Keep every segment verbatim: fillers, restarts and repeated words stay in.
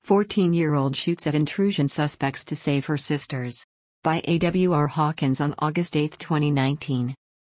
fourteen-year-old shoots at intrusion suspects to save her sisters. By A W R Hawkins on August eighth, twenty nineteen.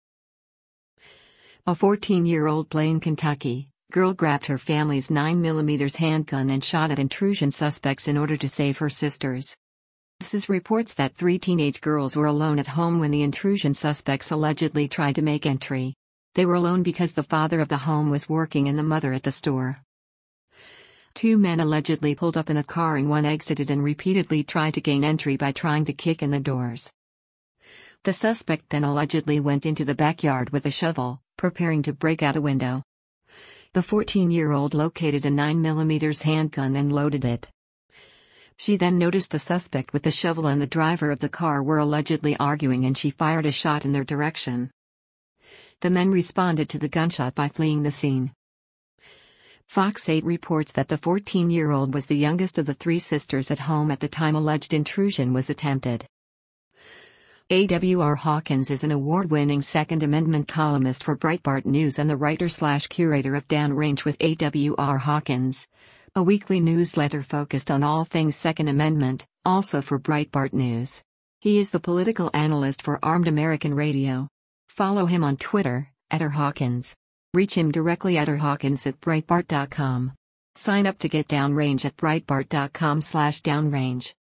A fourteen-year-old Blaine, Kentucky, girl grabbed her family's nine millimeter handgun and shot at intrusion suspects in order to save her sisters. This is reports that three teenage girls were alone at home when the intrusion suspects allegedly tried to make entry. They were alone because the father of the home was working and the mother at the store. Two men allegedly pulled up in a car and one exited and repeatedly tried to gain entry by trying to kick in the doors. The suspect then allegedly went into the backyard with a shovel, preparing to break out a window. The fourteen-year-old located a nine millimeter handgun and loaded it. She then noticed the suspect with the shovel and the driver of the car were allegedly arguing and she fired a shot in their direction. The men responded to the gunshot by fleeing the scene. Fox eight reports that the fourteen-year-old was the youngest of the three sisters at home at the time alleged intrusion was attempted. A W R Hawkins is an award-winning Second Amendment columnist for Breitbart News and the writer-slash-curator of Downrange with A W R Hawkins, a weekly newsletter focused on all things Second Amendment, also for Breitbart News. He is the political analyst for Armed American Radio. Follow him on Twitter, at R Hawkins. Reach him directly at rhawkins at breitbart dot com. Sign up to get Downrange at breitbart dot com slash downrange.